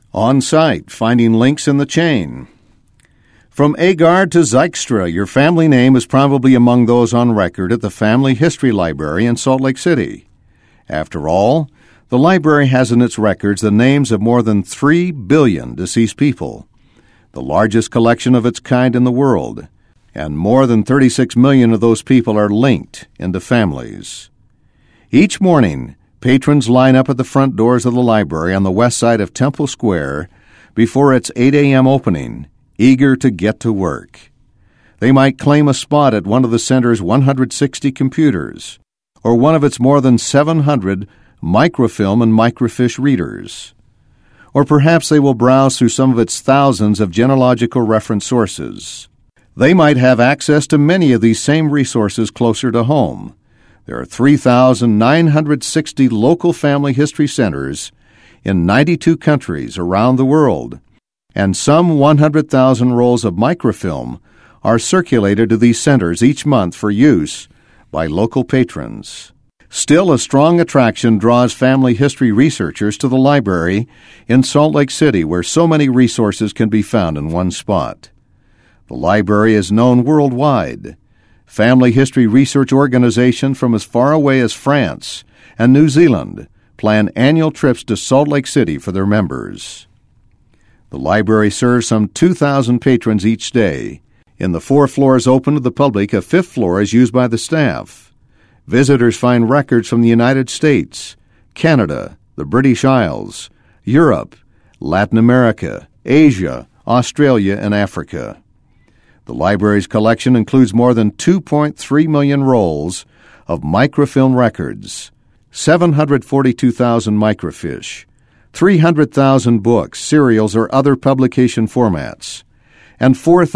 On site, finding links in the chain. From Agar to Zykestra, your family name is probably among those on record at the Family History Library in Salt Lake City. After all, the library has in its records the names of more than 3 billion deceased people, the largest collection of its kind in the world, and more than 36 million of those people are linked into families. Each morning, patrons line up at the front doors of the library on the west side of Temple Square before its 8 a.m. opening, eager to get to work. They might claim a spot at one of the center's 160 computers, or one of its more than 700 microfilm and microfiche readers. Or perhaps they will browse through some of its thousands of genealogical reference sources. They might have access to many of these same resources closer to home. There are 3,960 local family history centers in 92 countries around the world, and some 100,000 rolls of microfilm are circulated to these centers each month for use by local patrons. Still, a strong attraction draws family history researchers to the library in Salt Lake City, where so many resources can be found in one spot. The library is known worldwide. Family history research organizations from as far away as France and New Zealand plan annual trips to Salt Lake City for their members. The library serves some 2,000 patrons each day. In the 4 floors open to the public, a 5th floor is used by the staff. Visitors find records from the United States, Canada, the British Isles, Europe, Latin America, Asia, Australia, and Africa. The library's collection includes more than 2.3 million rolls of microfilm records, 742,000 microfiche, 300,000 books, serials, or other publication formats, and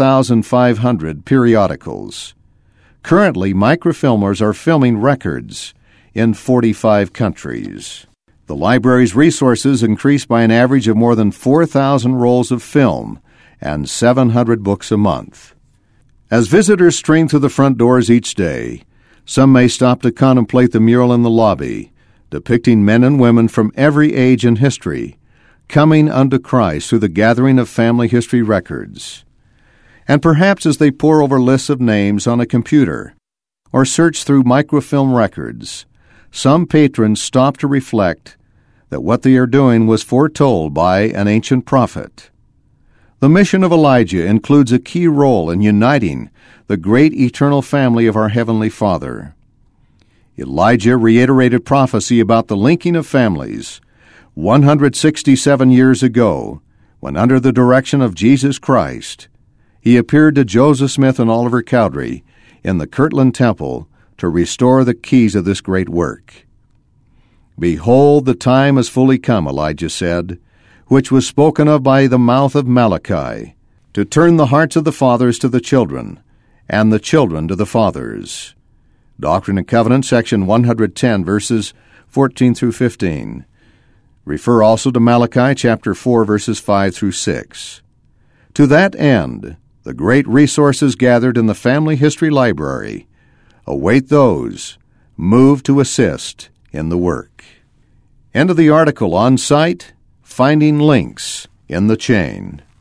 4,500 periodicals. Currently, microfilmers are filming records in 45 countries. The library's resources increase by an average of more than 4,000 rolls of film and 700 books a month. As visitors stream through the front doors each day, some may stop to contemplate the mural in the lobby, depicting men and women from every age in history, coming unto Christ through the gathering of family history records. And perhaps as they pore over lists of names on a computer or search through microfilm records, some patrons stop to reflect that what they are doing was foretold by an ancient prophet. The mission of Elijah includes a key role in uniting the great eternal family of our Heavenly Father. Elijah reiterated prophecy about the linking of families 167 years ago, when under the direction of Jesus Christ, he appeared to Joseph Smith and Oliver Cowdery in the Kirtland Temple to restore the keys of this great work. Behold, the time is fully come, Elijah said, which was spoken of by the mouth of Malachi, to turn the hearts of the fathers to the children, and the children to the fathers. Doctrine and Covenants, section 110, verses 14 through 15. Refer also to Malachi chapter 4, verses 5 through 6. To that end, the great resources gathered in the Family History Library await those moved to assist in the work. End of the article. On site, finding links in the chain.